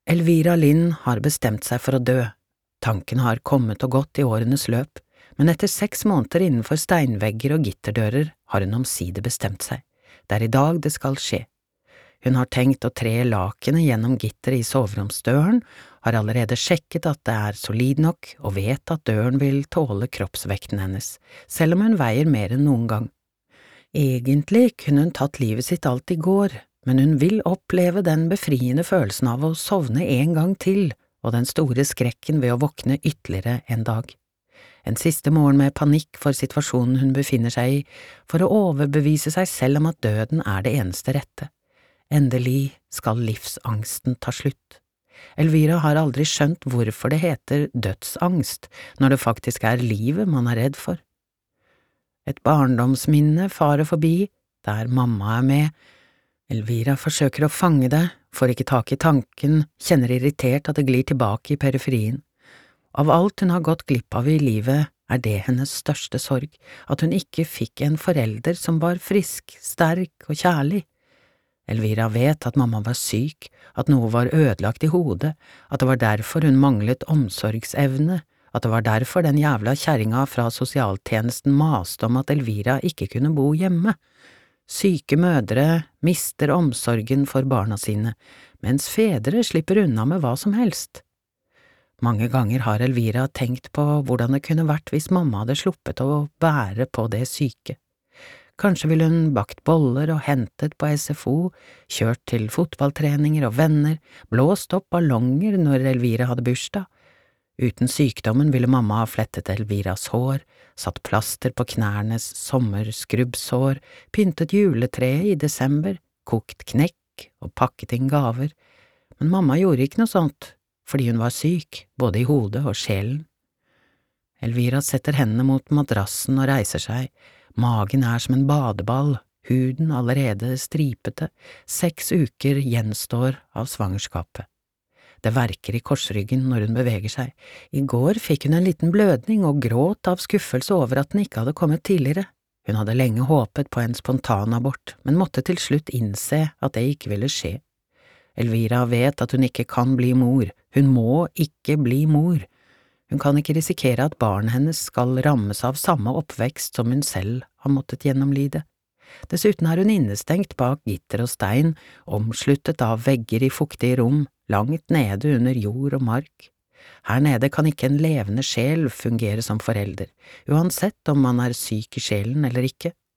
Elvira Lind har bestemt seg for å dø. Tanken har kommet og gått i årenes løp, men etter 6 måneder innenfor steinvegger og gitterdører har hun omsider bestemt seg. Det er i dag det skal skje. Hun har tenkt å tre lakenet gjennom gitteret i soveromsdøren, har allerede sjekket at det er solid nok og vet at døren vil tåle kroppsvekten hennes, selv om hun veier mer enn noen gang. Egentlig kunne hun tatt livet sitt alt i går, men hun vil oppleve den befriende følelsen av å sovne en gang til, og den store skrekken ved å våkne ytterligere en dag. En siste morgen med panikk for situasjonen hun befinner seg i, for å overbevise seg selv om at døden er det eneste rette. Endelig skal livsangsten ta slutt. Elvira har aldri skjønt hvorfor det heter dødsangst, når det faktisk er livet man er redd for. Et barndomsminne farer forbi, der mamma er med. Elvira forsøker å fange det, får ikke tak i tanken, kjenner irritert at det glir tilbake i periferien. Av alt hun har gått glipp av i livet, er det hennes største sorg, at hun ikke fikk en forelder som var frisk, sterk og kjærlig. Elvira vet at mamma var syk, at noe var ødelagt i hodet, at det var derfor hun manglet omsorgsevne, at det var derfor den jævla kjerringa fra sosialtjenesten maste om at Elvira ikke kunne bo hjemme. Syke mødre mister omsorgen for barna sine, mens fedre slipper unna med hva som helst. Mange ganger har Elvira tenkt på hvordan det kunne vært hvis mamma hadde sluppet å bære på det syke. Kanskje ville hun bakt boller og hentet på SFO, kjørt til fotballtreninger og venner, blåst opp ballonger når Elvira hadde bursdag. Uten sykdommen ville mamma ha flettet Elviras hår, satt plaster på knærnes sommerskrubbsår, pyntet juletreet i desember, kokt knekk og pakket inn gaver. Men mamma gjorde ikke noe sånt, fordi hun var syk, både i hodet og sjelen. Elvira setter hendene mot madrassen og reiser seg. Magen er som en badeball, huden allerede stripete, 6 uker gjenstår av svangerskapet. Det verker i korsryggen når hun beveger seg. I går fikk hun en liten blødning og gråt av skuffelse over at den ikke hadde kommet tidligere. Hun hadde lenge håpet på en spontanabort, men måtte til slutt innse at det ikke ville skje. Elvira vet at hun ikke kan bli mor, hun må ikke bli mor. Hun kan ikke risikere at barnet hennes skal rammes av samme oppvekst som hun selv har måttet gjennomlide. Dessuten er hun innestengt bak gitter og stein, omsluttet av vegger i fuktige rom, langt nede under jord og mark. Her nede kan ikke en levende sjel fungere som forelder, uansett om man er syk i sjelen eller ikke.